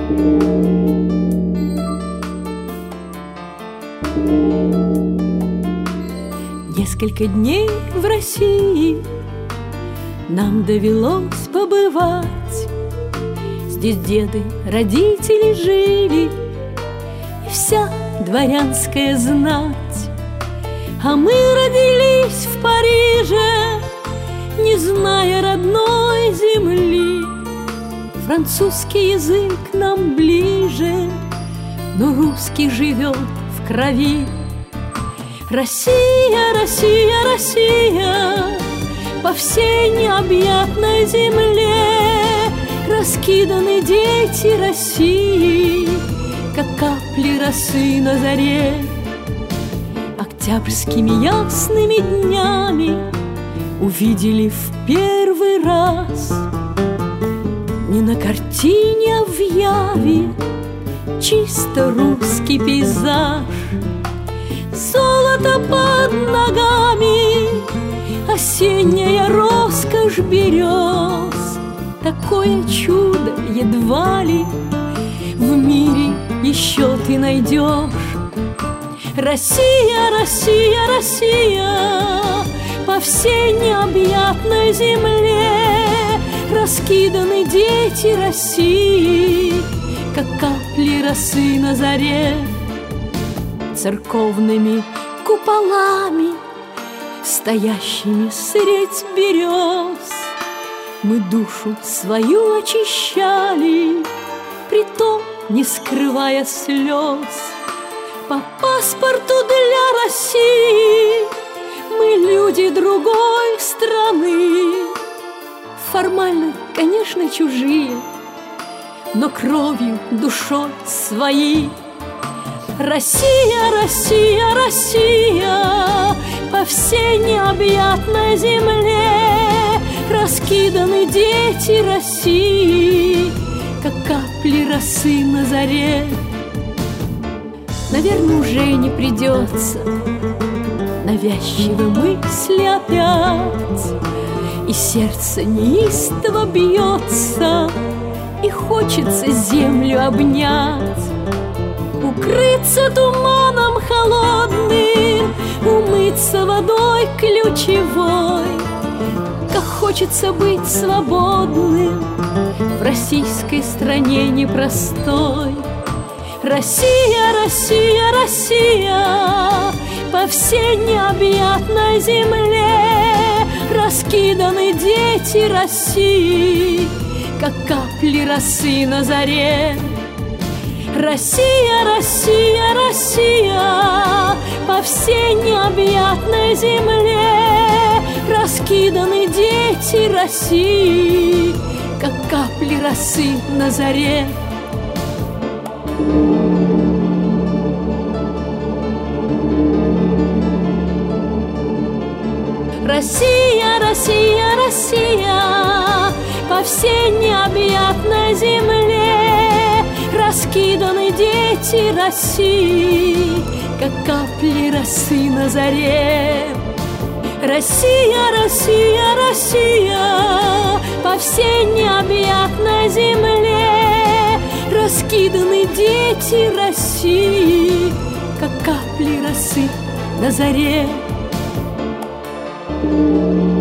Несколько дней в России нам довелось побывать. Здесь деды, родители жили и вся дворянская знать. А мы родились в Париже, не зная родной земли. Французский язык нам ближе, но русский живет в крови. Россия, Россия, Россия, по всей необъятной земле раскиданы дети России, как капли росы на заре. Октябрьскими ясными днями увидели в первый раз не на картине, а в яве чисто русский пейзаж. Золото под ногами, осенняя роскошь берез. Такое чудо едва ли в мире еще ты найдешь. Россия, Россия, Россия, по всей необъятной земле раскиданы дети России, как капли росы на заре. Церковными куполами, стоящими средь берез, мы душу свою очищали, притом не скрывая слез. По паспорту для России мы люди другой страны. Формально, конечно, чужие, но кровью, душой свои. Россия, Россия, Россия, по всей необъятной земле раскиданы дети России, как капли росы на заре. Наверное, уже не придется навязчивой мысли опять, и сердце неистово бьется, и хочется землю обнять. Укрыться туманом холодным, умыться водой ключевой. Как хочется быть свободным в российской стране непростой. Россия, Россия, Россия, по всей необъятной земле раскиданы дети России, как капли росы на заре. Россия, Россия, Россия, по всей необъятной земле раскиданы дети России, как капли росы на заре. Россия, Россия, Россия, по всей необъятной земле раскиданы дети России, как капли росы на заре. Россия, Россия, Россия, по всей необъятной земле раскиданы дети России, как капли росы на заре.